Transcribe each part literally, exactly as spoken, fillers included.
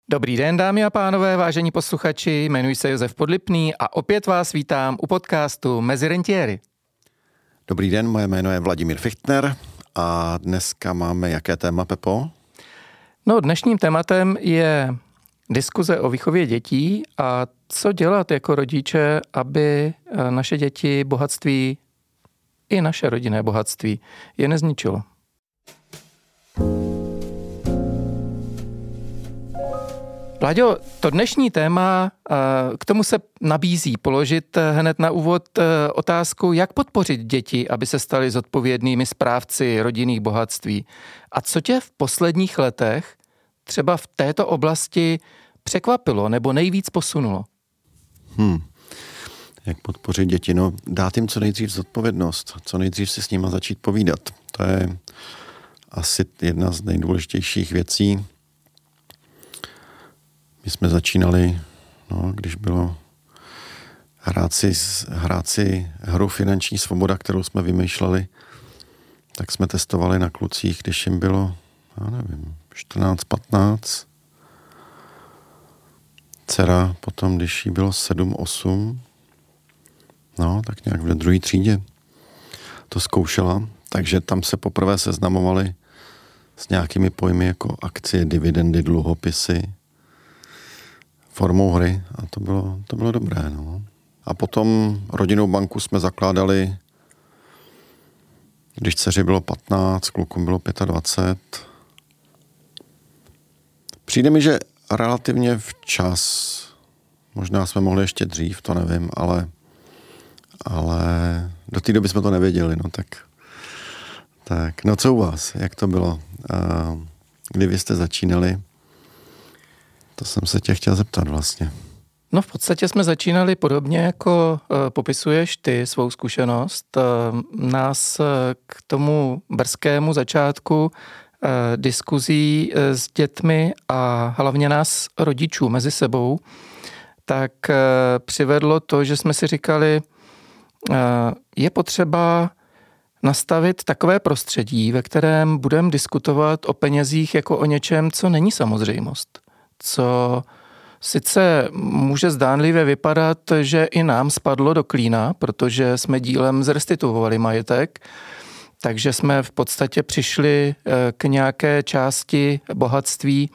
Dobrý den, dámy a pánové, vážení posluchači, jmenuji se Josef Podlipný a opět vás vítám u podcastu Mezi rentiéry. Dobrý den, moje jméno je Vladimír Fichtner a dneska máme jaké téma, Pepo? No, dnešním tématem je diskuze o výchově dětí a co dělat jako rodiče, aby naše děti bohatství i naše rodinné bohatství je nezničilo. Vláďo, to dnešní téma, k tomu se nabízí položit hned na úvod otázku, jak podpořit děti, aby se staly zodpovědnými správci rodinných bohatství. A co tě v posledních letech třeba v této oblasti překvapilo nebo nejvíc posunulo? Hmm. Jak podpořit děti? No, dát jim co nejdřív zodpovědnost, co nejdřív si s nima začít povídat. To je asi jedna z nejdůležitějších věcí. My jsme začínali, no, když bylo hrát si, hrát si hru Finanční svoboda, kterou jsme vymýšleli, tak jsme testovali na klucích, když jim bylo, já nevím, čtrnáct patnáct. Dcera potom, když jí bylo sedm osm, no, tak nějak v druhé třídě to zkoušela, takže tam se poprvé seznamovali s nějakými pojmy jako akcie, dividendy, dluhopisy, formou hry a to bylo, to bylo dobré. No. A potom rodinnou banku jsme zakládali, když dceři bylo patnáct, klukům bylo dvacet pět. Přijde mi, že relativně včas, možná jsme mohli ještě dřív, to nevím, ale, ale do té doby jsme to nevěděli. No, tak, tak, no co u vás? Jak to bylo? Kdy vy jste začínali? To jsem se tě chtěl zeptat vlastně. No v podstatě jsme začínali podobně, jako uh, popisuješ ty svou zkušenost. Uh, nás uh, k tomu brzkému začátku uh, diskuzí uh, s dětmi a hlavně nás rodičů mezi sebou, tak uh, přivedlo to, že jsme si říkali, uh, je potřeba nastavit takové prostředí, ve kterém budeme diskutovat o penězích jako o něčem, co není samozřejmost. Co sice může zdánlivě vypadat, že i nám spadlo do klína, protože jsme dílem zrestituovali majetek, takže jsme v podstatě přišli k nějaké části bohatství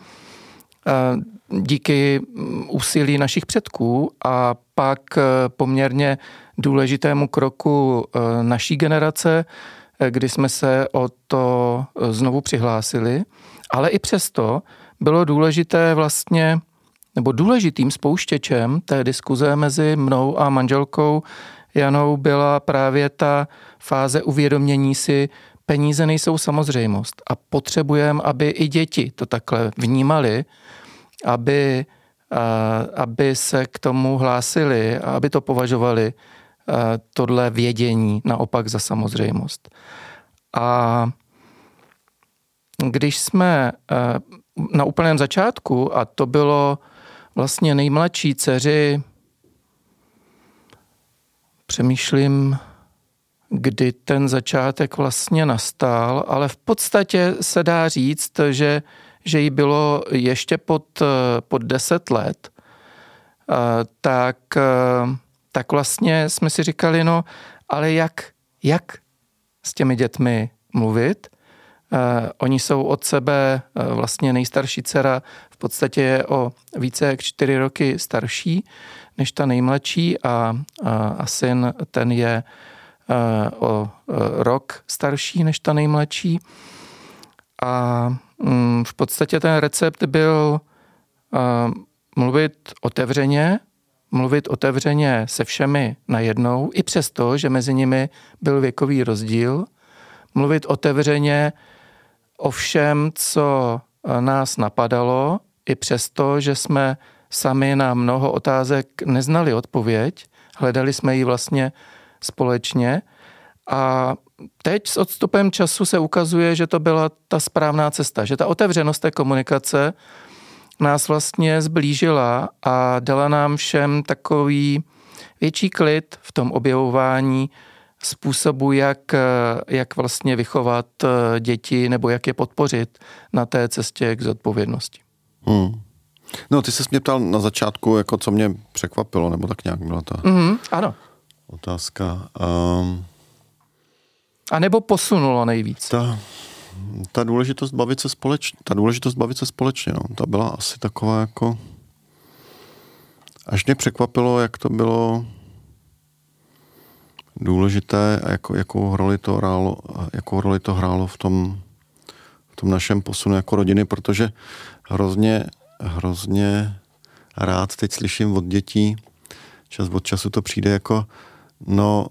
díky úsilí našich předků a pak poměrně důležitému kroku naší generace, kdy jsme se o to znovu přihlásili, ale i přesto bylo důležité vlastně, nebo důležitým spouštěčem té diskuze mezi mnou a manželkou Janou byla právě ta fáze uvědomění si, peníze nejsou samozřejmost a potřebujeme, aby i děti to takhle vnímali, aby, aby se k tomu hlásili a aby to považovali tohle vědění naopak za samozřejmost. A když jsme na úplném začátku, a to bylo vlastně nejmladší dceři, přemýšlím, kdy ten začátek vlastně nastal, ale v podstatě se dá říct, že, že jí bylo ještě pod, pod deset let, tak, tak vlastně jsme si říkali, no, ale jak, jak s těmi dětmi mluvit? Uh, oni jsou od sebe, uh, vlastně nejstarší dcera v podstatě je o více jak čtyři roky starší než ta nejmladší a, a, a syn ten je uh, o uh, rok starší než ta nejmladší. A um, v podstatě ten recept byl uh, mluvit otevřeně, mluvit otevřeně se všemi najednou, i přesto, že mezi nimi byl věkový rozdíl, mluvit otevřeně o všem, co nás napadalo, i přesto, že jsme sami na mnoho otázek neznali odpověď, hledali jsme ji vlastně společně a teď s odstupem času se ukazuje, že to byla ta správná cesta, že ta otevřenost té komunikace nás vlastně zblížila a dala nám všem takový větší klid v tom objevování způsobu, jak, jak vlastně vychovat děti nebo jak je podpořit na té cestě k zodpovědnosti. Hmm. No, ty jsi mě ptal na začátku, jako co mě překvapilo, nebo tak nějak byla ta mm, ano. otázka. Um, A nebo posunulo nejvíc? Ta, ta důležitost bavit se společně, ta důležitost bavit se společně, no, ta byla asi taková jako, až mě překvapilo, jak to bylo důležité a jako, jakou roli to hrálo, jakou roli to hrálo v tom, v tom našem posunu jako rodiny, protože hrozně, hrozně rád teď slyším od dětí, čas od času to přijde jako, no,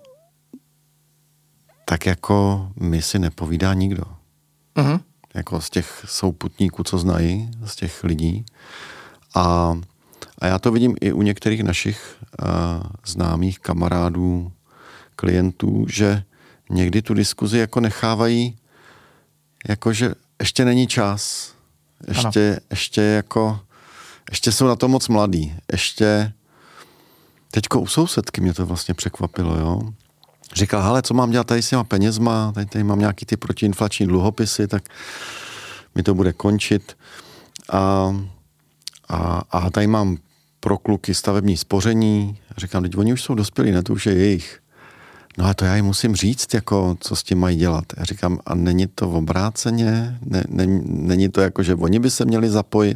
tak jako my si nepovídá nikdo. Mm-hmm. Jako z těch souputníků, co znají, z těch lidí. A, a já to vidím i u některých našich uh, známých kamarádů, klientů, že někdy tu diskuzi jako nechávají, jako že ještě není čas. Ještě, ještě jako, ještě jsou na to moc mladí. Ještě, teďko u sousedky mě to vlastně překvapilo, jo. Říkala, hele, co mám dělat tady s těma penězma, tady, tady mám nějaký ty protiinflační dluhopisy, tak mi to bude končit. A, a, a tady mám pro kluky stavební spoření. Říkám, teď oni už jsou dospělí, ne, to už je jejich. No a to já jim musím říct, jako, co s tím mají dělat. Já říkám, a není to obráceně? Ne, ne, není to jako, že oni by se měli zapojit?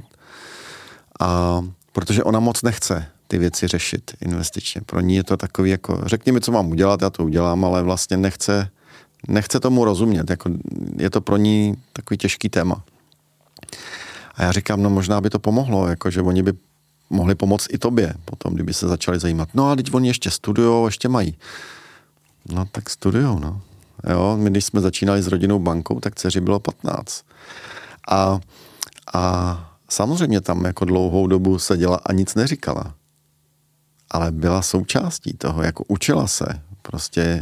A protože ona moc nechce ty věci řešit investičně. Pro ní je to takový jako, řekni mi, co mám udělat, já to udělám, ale vlastně nechce, nechce tomu rozumět. Jako, je to pro ní takový těžký téma. A já říkám, no možná by to pomohlo, jako, že oni by mohli pomoct i tobě potom, kdyby se začali zajímat. No a teď oni ještě studujou, ještě mají. No tak studujou, no. Jo, my když jsme začínali s rodinnou bankou, tak dceři bylo patnáct. A, a samozřejmě tam jako dlouhou dobu seděla a nic neříkala. Ale byla součástí toho, jako učila se. Prostě.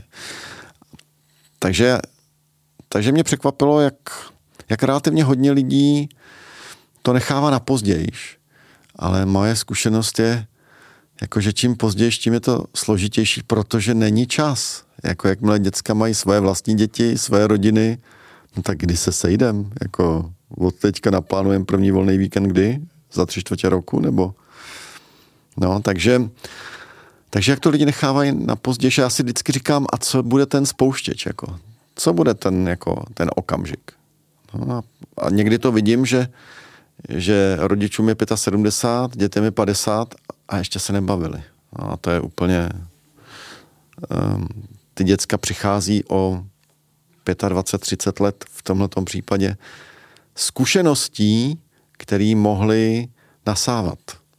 Takže, takže mě překvapilo, jak, jak relativně hodně lidí to nechává na pozdějiš. Ale moje zkušenost je, jakože čím později, tím je to složitější, protože není čas. Jako jakmile děcka mají své vlastní děti, své rodiny, no tak kdy se sejdem? Jako od teďka naplánujeme první volný víkend kdy? Za tři čtvrtě roku? Nebo? No, takže, takže jak to lidi nechávají na později, já si vždycky říkám, a co bude ten spouštěč? Jako? Co bude ten, jako, ten okamžik? No a, a někdy to vidím, že, že rodičům je sedmdesát pět, dětem je padesát a ještě se nebavili. No a to je úplně... Um, ty děcka přichází o dvacet pět třicet let v tomhletom případě zkušeností, které mohly nasávat.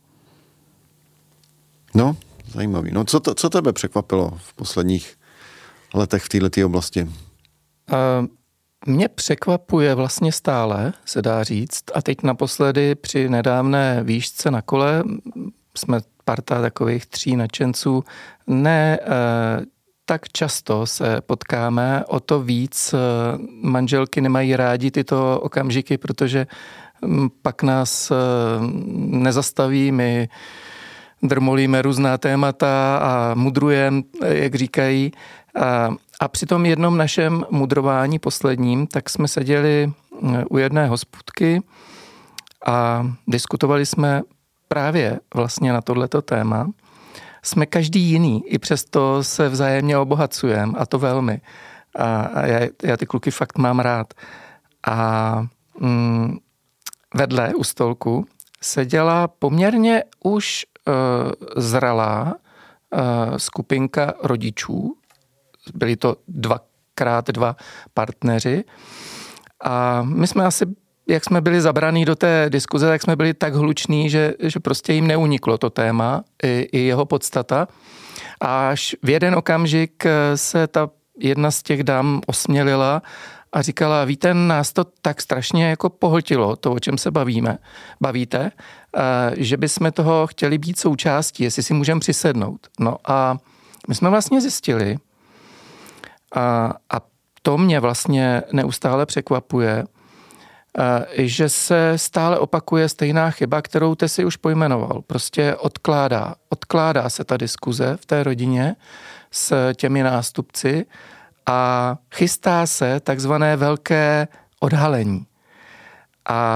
No, zajímavý. No, co, to, co tebe překvapilo v posledních letech v této oblasti? Uh, mě překvapuje vlastně stále, se dá říct, a teď naposledy při nedávné výšce na kole jsme parta takových tří nadšenců, ne uh, tak často se potkáme, o to víc manželky nemají rádi tyto okamžiky, protože pak nás nezastaví, my drmolíme různá témata a mudrujeme, jak říkají. A, a při tom jednom našem mudrování posledním, tak jsme seděli u jedné hospůdky a diskutovali jsme právě vlastně na tohleto téma. Jsme každý jiný, i přesto se vzájemně obohacujeme, a to velmi. A, a já, já ty kluky fakt mám rád. A mm, vedle u stolku seděla poměrně už uh, zralá uh, skupinka rodičů. Byli to dvakrát dva partneři. A my jsme asi, jak jsme byli zabraní do té diskuze, tak jsme byli tak hluční, že, že prostě jim neuniklo to téma i, i jeho podstata. A až v jeden okamžik se ta jedna z těch dám osmělila a říkala, víte, nás to tak strašně jako pohltilo, to, o čem se bavíme, bavíte, že bychom toho chtěli být součástí, jestli si můžeme přisednout. No a my jsme vlastně zjistili, a, a to mě vlastně neustále překvapuje, že se stále opakuje stejná chyba, kterou ty si už pojmenoval. Prostě odkládá. Odkládá se ta diskuze v té rodině s těmi nástupci a chystá se takzvané velké odhalení. A,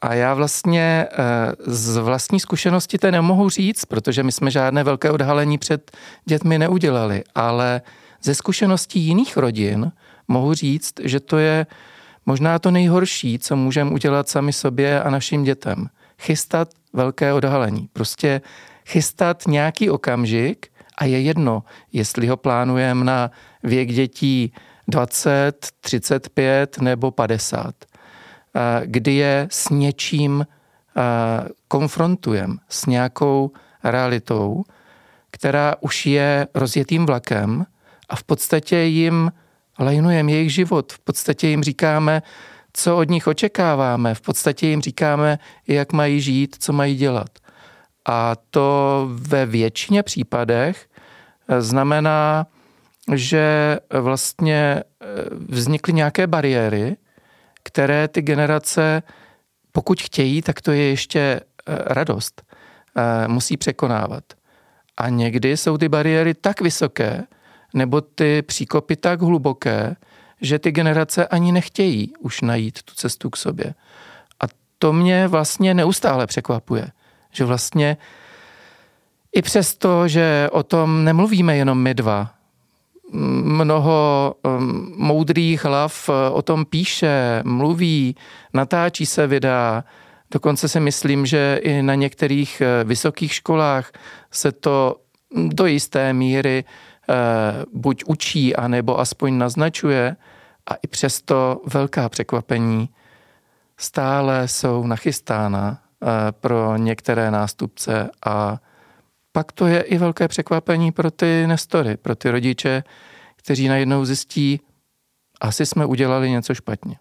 A já vlastně z vlastní zkušenosti to nemohu říct, protože my jsme žádné velké odhalení před dětmi neudělali, ale ze zkušeností jiných rodin mohu říct, že to je možná to nejhorší, co můžeme udělat sami sobě a našim dětem. Chystat velké odhalení. Prostě chystat nějaký okamžik a je jedno, jestli ho plánujeme na věk dětí dvacet, třicet pět nebo padesát. Kdy je s něčím konfrontujeme, s nějakou realitou, která už je rozjetým vlakem a v podstatě jim lajnujeme jejich život. V podstatě jim říkáme, co od nich očekáváme. V podstatě jim říkáme, jak mají žít, co mají dělat. A to ve většině případech znamená, že vlastně vznikly nějaké bariéry, které ty generace, pokud chtějí, tak to je ještě radost, musí překonávat. A někdy jsou ty bariéry tak vysoké, nebo ty příkopy tak hluboké, že ty generace ani nechtějí už najít tu cestu k sobě. A to mě vlastně neustále překvapuje, že vlastně i přesto, že o tom nemluvíme jenom my dva, mnoho um, moudrých hlav o tom píše, mluví, natáčí se videa, dokonce si myslím, že i na některých vysokých školách se to do jisté míry uh, buď učí, anebo aspoň naznačuje, a i přesto velká překvapení stále jsou nachystána uh, pro některé nástupce a pak to je i velké překvapení pro ty nestory, pro ty rodiče, kteří najednou zjistí, asi jsme udělali něco špatně.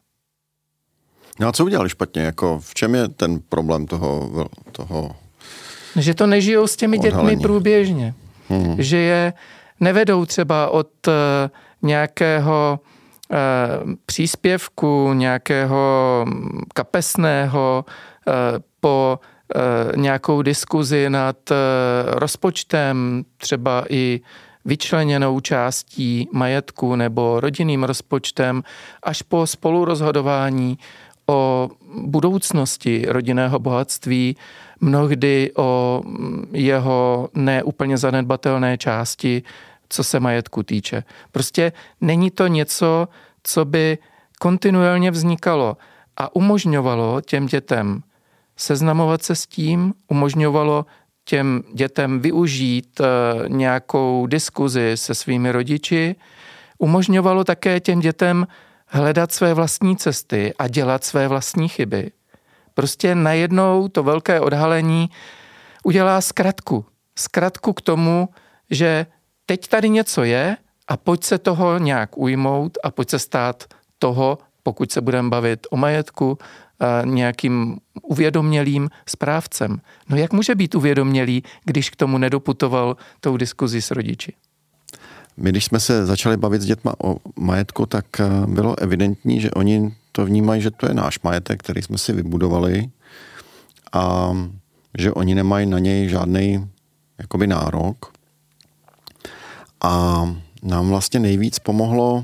No a co udělali špatně? Jako v čem je ten problém toho... toho že to nežijou s těmi odhalení. Dětmi průběžně. Hmm. Že je nevedou třeba od uh, nějakého uh, příspěvku, nějakého kapesného uh, po nějakou diskuzi nad rozpočtem, třeba i vyčleněnou částí majetku nebo rodinným rozpočtem, až po spolurozhodování o budoucnosti rodinného bohatství, mnohdy o jeho neúplně zanedbatelné části, co se majetku týče. Prostě není to něco, co by kontinuálně vznikalo a umožňovalo těm dětem seznamovat se s tím, umožňovalo těm dětem využít nějakou diskuzi se svými rodiči, umožňovalo také těm dětem hledat své vlastní cesty a dělat své vlastní chyby. Prostě najednou to velké odhalení udělá zkratku. Zkratku k tomu, že teď tady něco je a pojď se toho nějak ujmout a pojď se stát toho, pokud se budeme bavit o majetku, nějakým uvědomělým správcem. No jak může být uvědomělý, když k tomu nedoputoval tou diskuzi s rodiči? My, když jsme se začali bavit s dětma o majetku, tak bylo evidentní, že oni to vnímají, že to je náš majetek, který jsme si vybudovali a že oni nemají na něj žádný jakoby nárok. A nám vlastně nejvíc pomohlo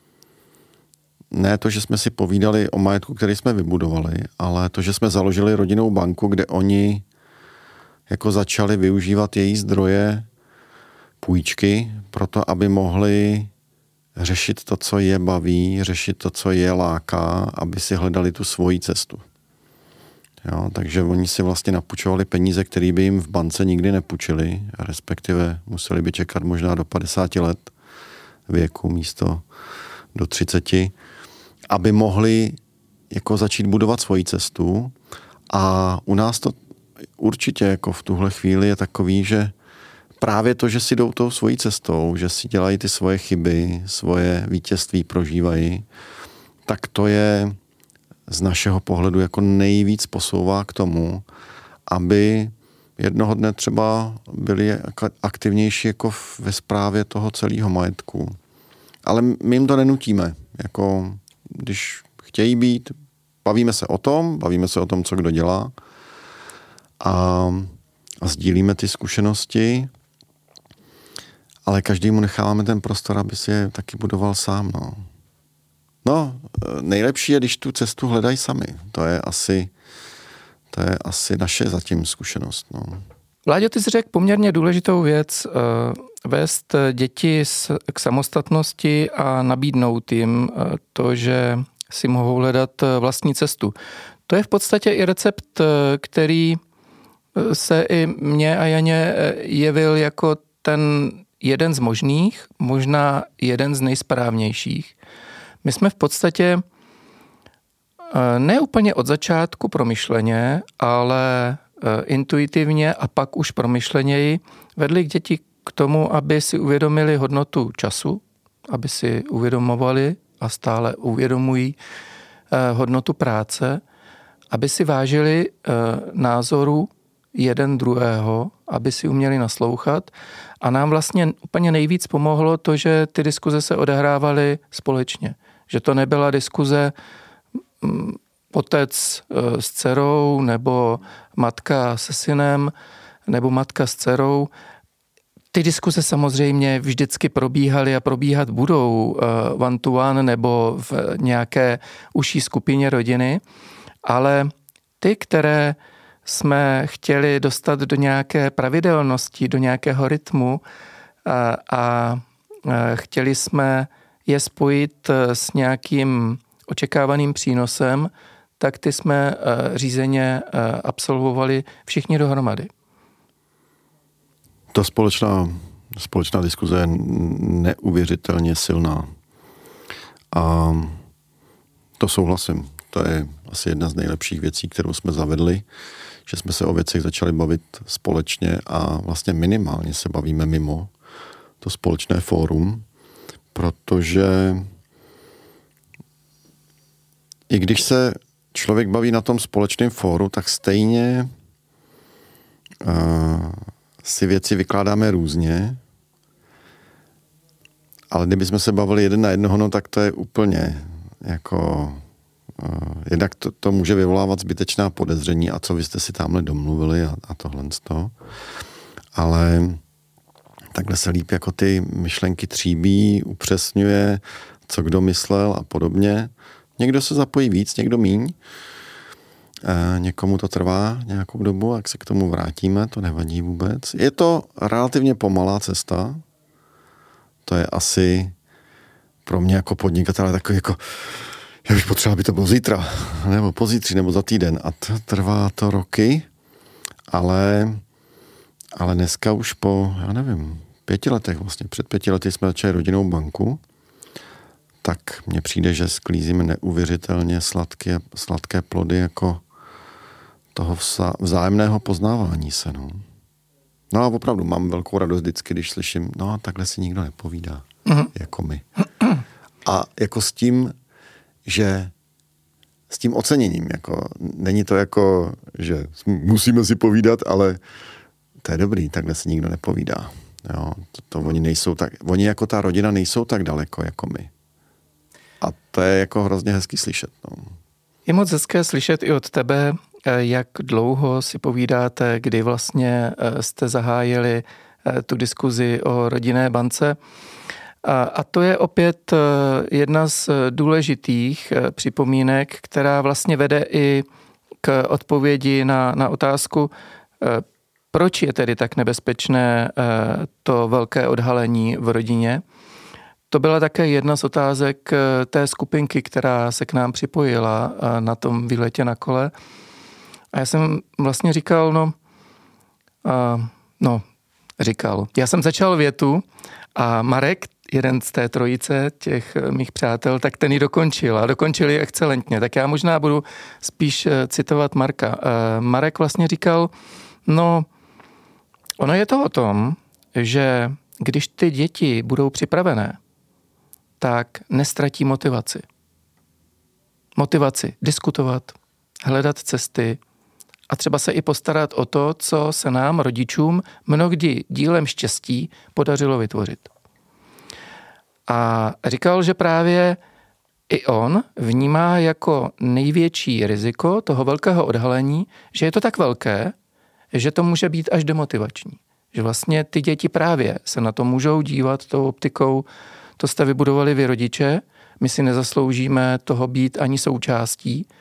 ne to, že jsme si povídali o majetku, který jsme vybudovali, ale to, že jsme založili rodinnou banku, kde oni jako začali využívat její zdroje, půjčky, proto aby mohli řešit to, co je baví, řešit to, co je láká, aby si hledali tu svoji cestu. Jo, takže oni si vlastně napůjčovali peníze, které by jim v bance nikdy nepůjčili, respektive museli by čekat možná do padesáti let věku místo do třiceti, aby mohli jako začít budovat svoji cestu. A u nás to určitě jako v tuhle chvíli je takový, že právě to, že si jdou tou svojí cestou, že si dělají ty svoje chyby, svoje vítězství prožívají, tak to je z našeho pohledu jako nejvíc posouvá k tomu, aby jednoho dne třeba byli aktivnější jako ve správě toho celého majetku. Ale my jim to nenutíme. Jako, když chtějí být, bavíme se o tom, bavíme se o tom, co kdo dělá a, a sdílíme ty zkušenosti, ale každému necháváme ten prostor, aby si je taky budoval sám. No. no, nejlepší je, když tu cestu hledají sami. To je asi To je asi naše zatím zkušenost. No. Vláďo, ty jsi řekl poměrně důležitou věc, vést děti k samostatnosti a nabídnout jim to, že si mohou hledat vlastní cestu. To je v podstatě i recept, který se i mně a Janě jevil jako ten jeden z možných, možná jeden z nejsprávnějších. My jsme v podstatě ne úplně od začátku promyšleně, ale intuitivně a pak už promyšleněji vedli k děti k tomu, aby si uvědomili hodnotu času, aby si uvědomovali a stále uvědomují hodnotu práce, aby si vážili názoru jeden druhého, aby si uměli naslouchat. A nám vlastně úplně nejvíc pomohlo to, že ty diskuze se odehrávaly společně. Že to nebyla diskuze otec s dcerou, nebo matka se synem, nebo matka s dcerou. Ty diskuze samozřejmě vždycky probíhaly a probíhat budou one to one nebo v nějaké užší skupině rodiny, ale ty, které jsme chtěli dostat do nějaké pravidelnosti, do nějakého rytmu a, a chtěli jsme je spojit s nějakým očekávaným přínosem, tak ty jsme řízeně absolvovali všichni dohromady. Ta společná, společná diskuze je neuvěřitelně silná. A to souhlasím. To je asi jedna z nejlepších věcí, kterou jsme zavedli, že jsme se o věcech začali bavit společně a vlastně minimálně se bavíme mimo to společné fórum, protože i když se člověk baví na tom společném fóru, tak stejně uh, si věci vykládáme různě, ale kdybychom se bavili jeden na jednoho, no tak to je úplně jako uh, jednak to, to může vyvolávat zbytečná podezření a co vy jste si tamhle domluvili a, a tohle z toho. Ale takhle se líp jako ty myšlenky tříbí, upřesňuje, co kdo myslel a podobně. Někdo se zapojí víc, někdo míň. E, někomu to trvá nějakou dobu, jak se k tomu vrátíme, to nevadí vůbec. Je to relativně pomalá cesta. To je asi pro mě jako podnikatele takový jako, já bych potřeboval, aby to bylo zítra, nebo pozítří, nebo za týden. A to trvá to roky, ale, ale dneska už po, já nevím, pěti letech vlastně, před pěti lety jsme začali rodinnou banku, tak mně přijde, že sklízíme neuvěřitelně sladké, sladké plody jako toho vzájemného poznávání se. No. no a opravdu mám velkou radost vždycky, když slyším, no takhle si nikdo nepovídá, mm-hmm. jako my. A jako s tím, že s tím oceněním, jako není to jako, že musíme si povídat, ale to je dobrý, takhle si nikdo nepovídá. Jo, to, to oni nejsou tak, oni jako ta rodina nejsou tak daleko jako my. A to je jako hrozně hezký slyšet. No. Je moc hezké slyšet i od tebe, jak dlouho si povídáte, kdy vlastně jste zahájili tu diskuzi o rodinné bance. A to je opět jedna z důležitých připomínek, která vlastně vede i k odpovědi na, na otázku, proč je tedy tak nebezpečné to velké odhalení v rodině. To byla také jedna z otázek té skupinky, která se k nám připojila na tom výletě na kole. A já jsem vlastně říkal, no, uh, no, říkal. Já jsem začal větu a Marek, jeden z té trojice těch mých přátel, tak ten ji dokončil a dokončil ji excelentně. Tak já možná budu spíš citovat Marka. Uh, Marek vlastně říkal, no, ono je to o tom, že když ty děti budou připravené, tak nestratí motivaci. Motivaci diskutovat, hledat cesty a třeba se i postarat o to, co se nám, rodičům, mnohdy dílem štěstí podařilo vytvořit. A říkal, že právě i on vnímá jako největší riziko toho velkého odhalení, že je to tak velké, že to může být až demotivační. Že vlastně ty děti právě se na to můžou dívat tou optikou, to jste vybudovali vy rodiče, my si nezasloužíme toho být ani součástí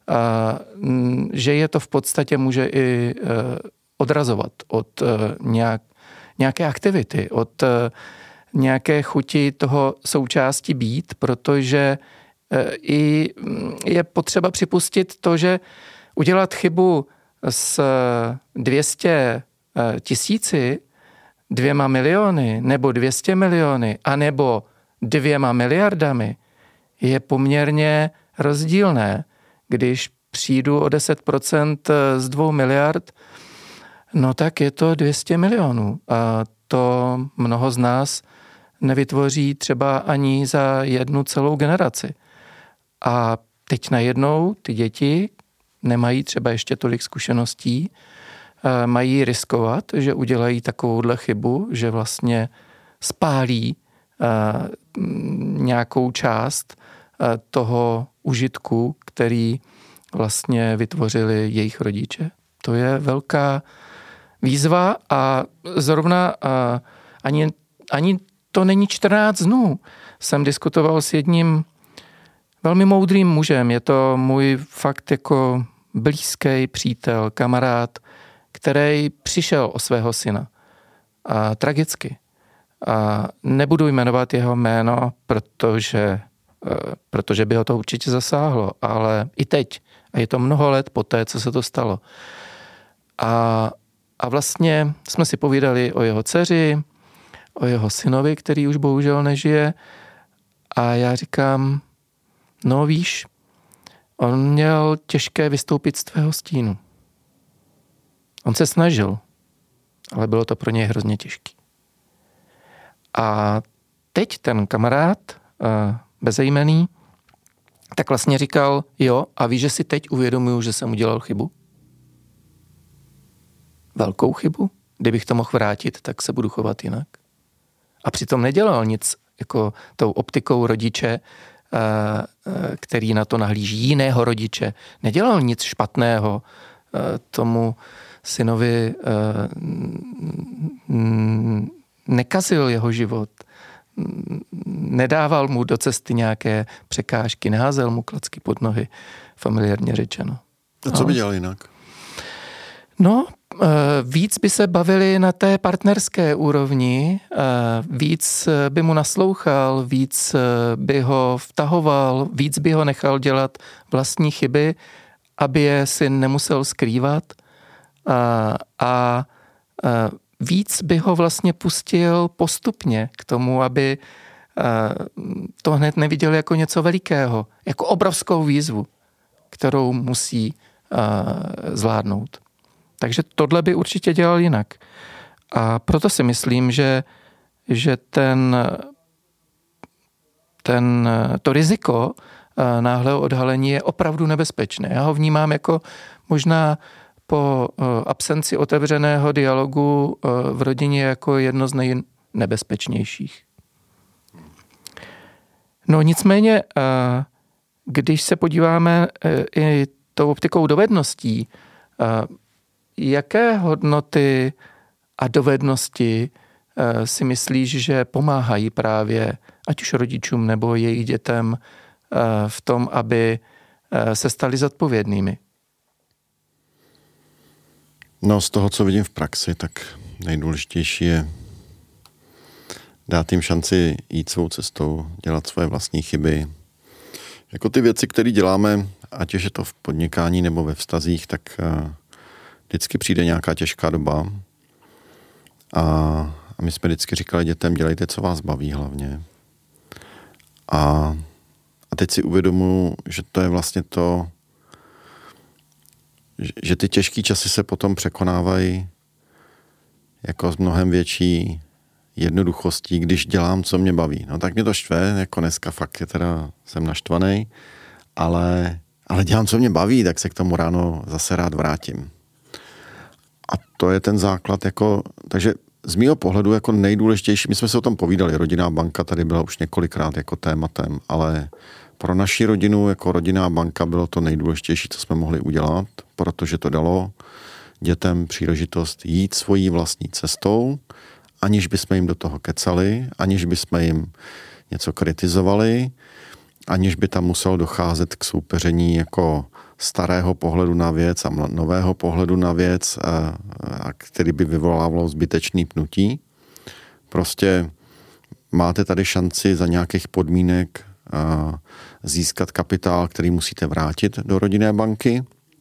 že je to v podstatě může i odrazovat od nějak, nějaké aktivity, od nějaké chuti toho součástí být, protože i je potřeba připustit to, že udělat chybu s dvě stě tisíci, dvěma miliony, nebo dvě stě miliony, anebo dvěma miliardami, je poměrně rozdílné. Když přijdu o deset procent z dvou miliard, no tak je to dvě stě milionů. A to mnoho z nás nevytvoří třeba ani za jednu celou generaci. A teď najednou ty děti nemají třeba ještě tolik zkušeností, mají riskovat, že udělají takovouhle chybu, že vlastně spálí nějakou část toho užitku, který vlastně vytvořili jejich rodiče. To je velká výzva a zrovna ani, ani to není čtrnáct dnů. Jsem diskutoval s jedním velmi moudrým mužem, je to můj fakt jako blízký přítel, kamarád, který přišel o svého syna. A tragicky. A nebudu jmenovat jeho jméno, protože, protože by ho to určitě zasáhlo, ale i teď. A je to mnoho let poté, co se to stalo. A, a vlastně jsme si povídali o jeho dceři, o jeho synovi, který už bohužel nežije. A já říkám, no víš, on měl těžké vystoupit z tvého stínu. On se snažil, ale bylo to pro něj hrozně těžké. A teď ten kamarád, bezejmenný, tak vlastně říkal, jo, a víš, že si teď uvědomuju, že jsem udělal chybu? Velkou chybu? Kdybych to mohl vrátit, tak se budu chovat jinak. A přitom nedělal nic jako tou optikou rodiče, který na to nahlíží, jiného rodiče. Nedělal nic špatného tomu synovi, nekazil jeho život, nedával mu do cesty nějaké překážky, neházel mu klacky pod nohy, familiárně řečeno. A co by dělal jinak? No, víc by se bavili na té partnerské úrovni, víc by mu naslouchal, víc by ho vtahoval, víc by ho nechal dělat vlastní chyby, aby je si nemusel skrývat a, a víc by ho vlastně pustil postupně k tomu, aby to hned neviděl jako něco velikého, jako obrovskou výzvu, kterou musí zvládnout. Takže tohle by určitě dělal jinak. A proto si myslím, že, že ten, ten, to riziko náhlého odhalení je opravdu nebezpečné. Já ho vnímám jako možná po absenci otevřeného dialogu v rodině jako jedno z nejnebezpečnějších. No nicméně, když se podíváme i tou optikou dovedností, jaké hodnoty a dovednosti si myslíš, že pomáhají právě ať už rodičům nebo jejich dětem v tom, aby se stali zodpovědnými? No, z toho, co vidím v praxi, tak nejdůležitější je dát jim šanci jít svou cestou, dělat svoje vlastní chyby. Jako ty věci, které děláme, ať už je to v podnikání nebo ve vztazích, tak vždycky přijde nějaká těžká doba. A, a my jsme vždycky říkali dětem, dělejte, co vás baví hlavně. A, a teď si uvědomuji, že to je vlastně to, že, že ty těžké časy se potom překonávají jako s mnohem větší jednoduchostí, když dělám, co mě baví. No tak mě to štve, jako dneska fakt je teda, jsem naštvaný, ale, ale dělám, co mě baví, tak se k tomu ráno zase rád vrátím. A to je ten základ, jako, takže z mýho pohledu jako nejdůležitější, my jsme se o tom povídali, rodinná banka tady byla už několikrát jako tématem, ale pro naši rodinu jako rodinná banka bylo to nejdůležitější, co jsme mohli udělat, protože to dalo dětem příležitost jít svojí vlastní cestou, aniž bychom jim do toho kecali, aniž bychom jim něco kritizovali, aniž by tam muselo docházet k soupeření jako starého pohledu na věc a nového pohledu na věc, a, a který by vyvolávalo zbytečný pnutí. Prostě máte tady šanci za nějakých podmínek a, získat kapitál, který musíte vrátit do rodinné banky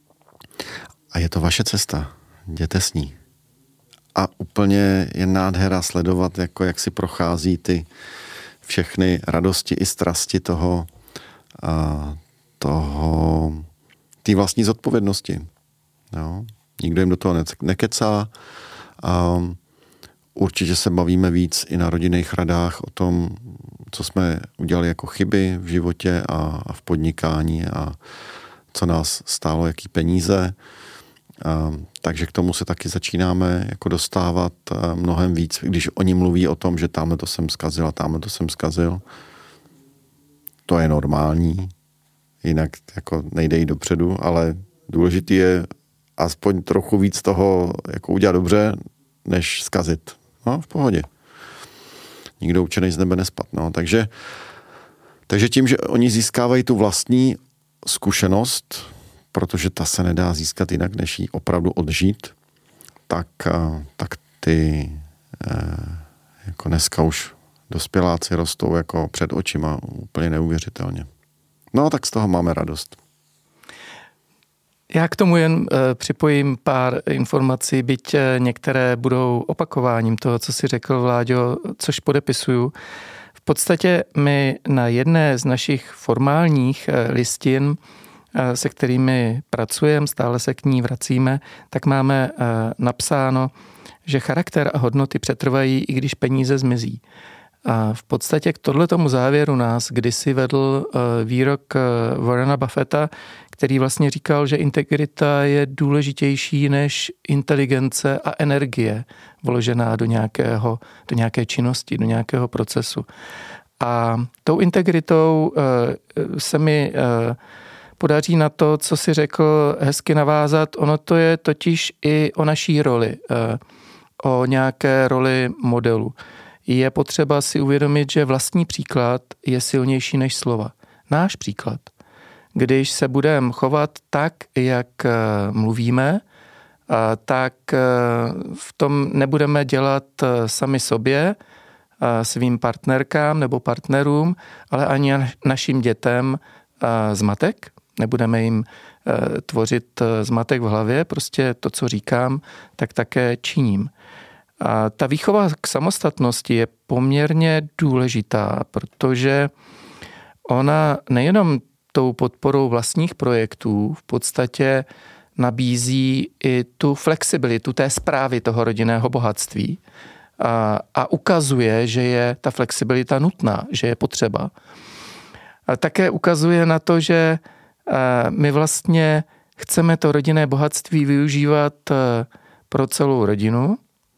a je to vaše cesta. Jděte s ní. A úplně je nádhera sledovat, jako jak si prochází ty všechny radosti i strasti toho, a, toho té vlastní zodpovědnosti. Jo? Nikdo jim do toho nekecá. A určitě se bavíme víc i na rodinných radách o tom, co jsme udělali jako chyby v životě a, a v podnikání a co nás stálo, jaký peníze. A, takže k tomu se taky začínáme jako dostávat mnohem víc, když oni mluví o tom, že tamhle to jsem zkazil a tamhle to jsem zkazil. To je normální, jinak jako nejde jít dopředu, ale důležitý je aspoň trochu víc toho jako udělat dobře, než zkazit. No, v pohodě. Nikdo učenej z nebe nespad. No. Takže, takže tím, že oni získávají tu vlastní zkušenost, protože ta se nedá získat jinak, než ji opravdu odžít, tak, tak ty jako dneska už dospěláci rostou jako před očima úplně neuvěřitelně. No, tak z toho máme radost. Já k tomu jen uh, připojím pár informací, byť uh, některé budou opakováním toho, co si řekl, Vláďo, což podepisuju. V podstatě my na jedné z našich formálních uh, listin, uh, se kterými pracujeme, stále se k ní vracíme, tak máme uh, napsáno, že charakter a hodnoty přetrvají, i když peníze zmizí. A v podstatě k tohletomu závěru nás kdysi vedl výrok Warrena Buffetta, který vlastně říkal, že integrita je důležitější než inteligence a energie vložená do nějakého, do nějaké činnosti, do nějakého procesu. A tou integritou se mi podaří na to, co si řekl, hezky navázat. Ono to je totiž i o naší roli, o nějaké roli modelu. Je potřeba si uvědomit, že vlastní příklad je silnější než slova. Náš příklad. Když se budeme chovat tak, jak mluvíme, tak v tom nebudeme dělat sami sobě, svým partnerkám nebo partnerům, ale ani našim dětem zmatek. Nebudeme jim tvořit zmatek v hlavě, prostě to, co říkám, tak také činím. A ta výchova k samostatnosti je poměrně důležitá, protože ona nejenom tou podporou vlastních projektů v podstatě nabízí i tu flexibilitu té správy toho rodinného bohatství a, a ukazuje, že je ta flexibilita nutná, že je potřeba. A také ukazuje na to, že my vlastně chceme to rodinné bohatství využívat pro celou rodinu,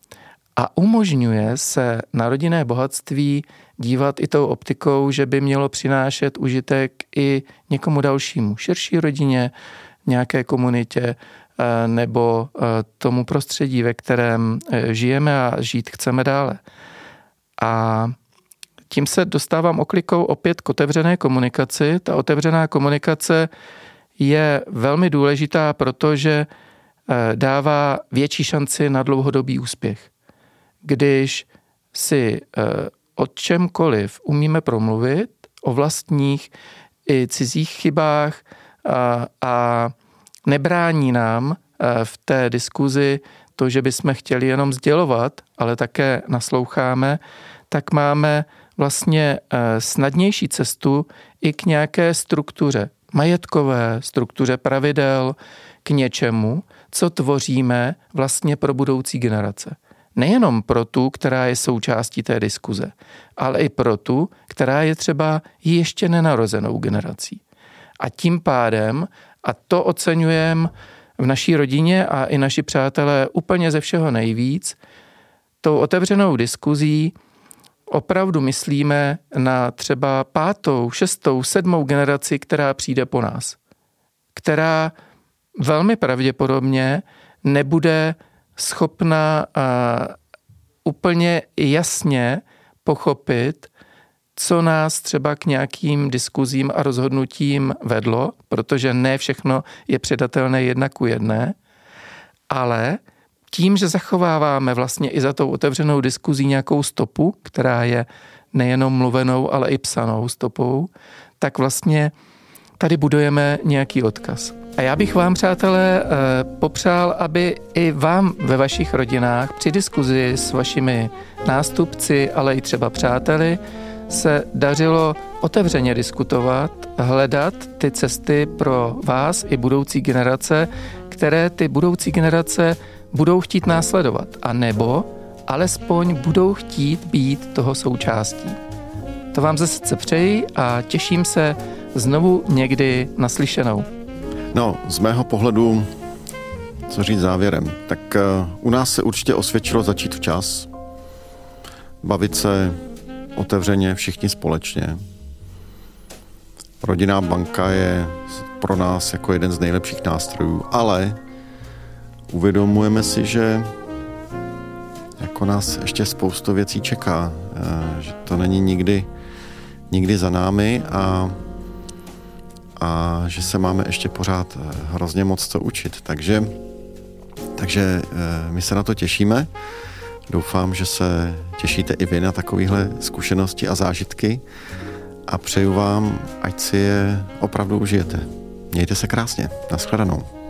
a umožňuje se na rodinné bohatství dívat i tou optikou, že by mělo přinášet užitek i někomu dalšímu, širší rodině, nějaké komunitě nebo tomu prostředí, ve kterém žijeme a žít chceme dále. A tím se dostávám oklikou opět k otevřené komunikaci. Ta otevřená komunikace je velmi důležitá, protože dává větší šanci na dlouhodobý úspěch. Když si o čemkoliv umíme promluvit, o vlastních i cizích chybách a, a nebrání nám v té diskuzi to, že bychom chtěli jenom sdělovat, ale také nasloucháme, tak máme vlastně snadnější cestu i k nějaké struktuře, majetkové struktuře pravidel, k něčemu, co tvoříme vlastně pro budoucí generace. Nejenom pro tu, která je součástí té diskuze, ale i pro tu, která je třeba ještě nenarozenou generací. A tím pádem, a to oceňujeme v naší rodině a i naši přátelé úplně ze všeho nejvíc, tou otevřenou diskuzí opravdu myslíme na třeba pátou, šestou, sedmou generaci, která přijde po nás. Která velmi pravděpodobně nebude schopna uh, úplně jasně pochopit co nás třeba k nějakým diskuzím a rozhodnutím vedlo, protože ne všechno je předatelné jedna ku jedné, ale tím, že zachováváme vlastně i za tou otevřenou diskuzí nějakou stopu, která je nejenom mluvenou, ale i psanou stopou, tak vlastně tady budujeme nějaký odkaz. A já bych vám, přátelé, popřál, aby i vám ve vašich rodinách při diskuzi s vašimi nástupci, ale i třeba přáteli, se dařilo otevřeně diskutovat, hledat ty cesty pro vás i budoucí generace, které ty budoucí generace budou chtít následovat, a nebo alespoň budou chtít být toho součástí. To vám ze srdce přeji a těším se znovu někdy naslyšenou. No, z mého pohledu, co říct závěrem, tak uh, u nás se určitě osvědčilo začít včas, bavit se otevřeně všichni společně. Rodinná banka je pro nás jako jeden z nejlepších nástrojů, ale uvědomujeme si, že jako nás ještě spoustu věcí čeká, že to není nikdy, nikdy za námi a, a že se máme ještě pořád hrozně moc co učit. Takže, takže my se na to těšíme. Doufám, že se těšíte i vy na takovéhle zkušenosti a zážitky a přeju vám, ať si je opravdu užijete. Mějte se krásně. Nashledanou.